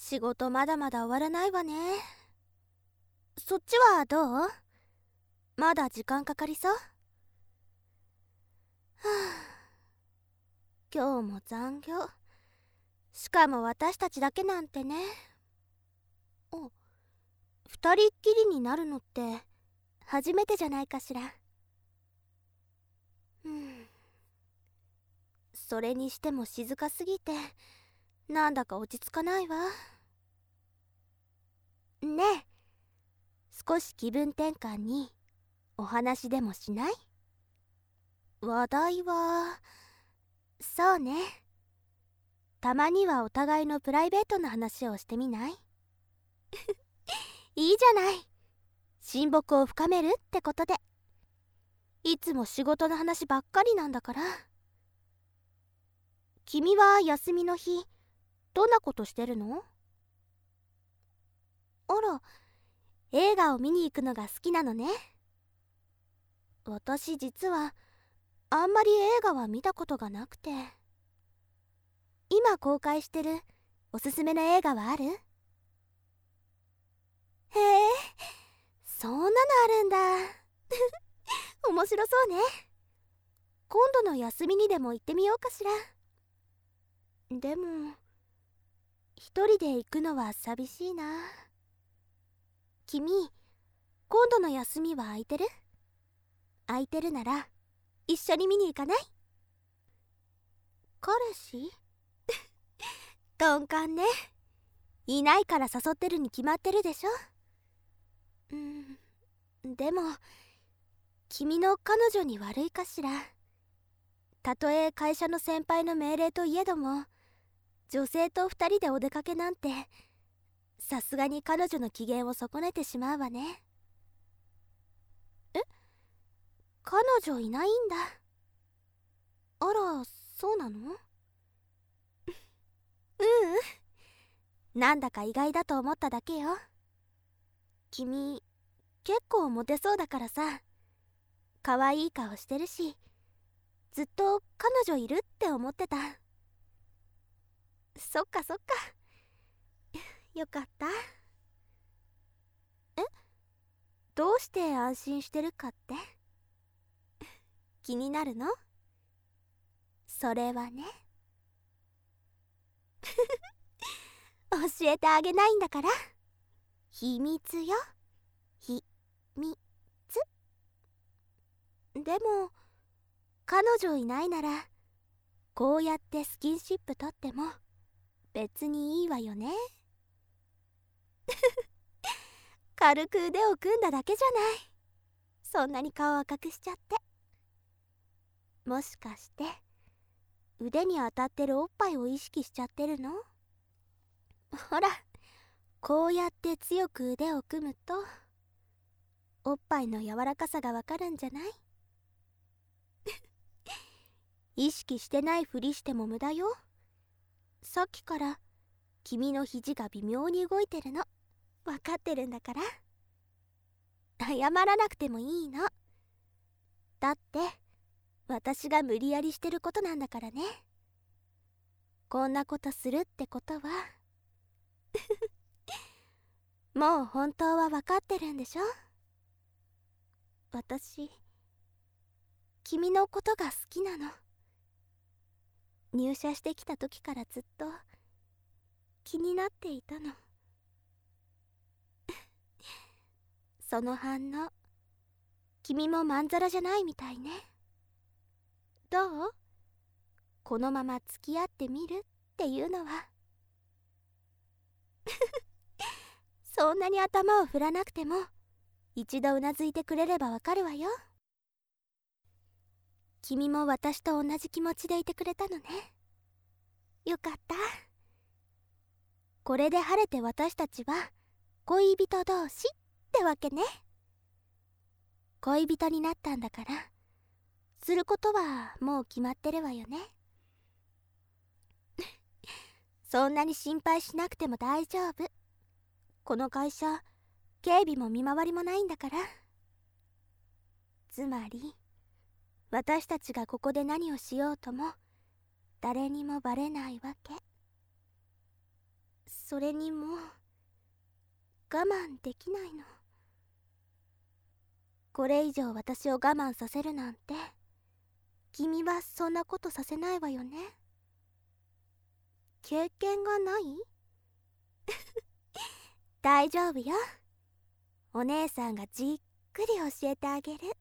仕事まだまだ終わらないわね。そっちはどう？まだ時間かかりそう？はあ、今日も残業。しかも私たちだけなんてね。お、二人っきりになるのって初めてじゃないかしら。それにしても静かすぎてなんだか落ち着かないわ。ねえ、少し気分転換にお話でもしない？話題は、そうね、たまにはお互いのプライベートな話をしてみない？いいじゃない。親睦を深めるってことで。いつも仕事の話ばっかりなんだから。君は休みの日どんなことしてるの？あら、映画を見に行くのが好きなのね。私実はあんまり映画は見たことがなくて。今公開してるおすすめの映画はある？へえ、そんなのあるんだ。面白そうね。今度の休みにでも行ってみようかしら。でも一人で行くのは寂しいな。君、今度の休みは空いてる？空いてるなら一緒に見に行かない？彼氏？鈍感ね。いないから誘ってるに決まってるでしょ。でも君の彼女に悪いかしら。たとえ会社の先輩の命令といえども、女性と二人でお出かけなんてさすがに彼女の機嫌を損ねてしまうわね。え、彼女いないんだ。あら、そうなの？なんだか意外だと思っただけよ。君結構モテそうだからさ、可愛い顔してるし、ずっと彼女いるって思ってた。そっかそっか、よかった。え、どうして安心してるかって気になるの？それはね、教えてあげないんだから。秘密よ、秘密。でも彼女いないならこうやってスキンシップ取っても別にいいわよね。軽く腕を組んだだけじゃない。そんなに顔赤くしちゃって。もしかして腕に当たってるおっぱいを意識しちゃってるの？ほら、こうやって強く腕を組むとおっぱいの柔らかさがわかるんじゃない？意識してないふりしても無駄よ。さっきから君の肘が微妙に動いてるの分かってるんだから。謝らなくてもいいの。だって私が無理やりしてることなんだからね。こんなことするってことはもう本当は分かってるんでしょ。私君のことが好きなの。入社してきた時からずっと気になっていたの。その反応、君もまんざらじゃないみたいね。どう？このまま付き合ってみるっていうのは。そんなに頭を振らなくても一度うなずいてくれればわかるわよ。君も私と同じ気持ちでいてくれたのね。よかった。これで晴れて私たちは恋人同士ってわけね。恋人になったんだからすることはもう決まってるわよね。そんなに心配しなくても大丈夫。この会社警備も見回りもないんだから。つまり私たちがここで何をしようとも誰にもバレないわけ。 それにもう我慢できないの。これ以上私を我慢させるなんて、君はそんなことさせないわよね。経験がない？大丈夫よ。お姉さんがじっくり教えてあげる。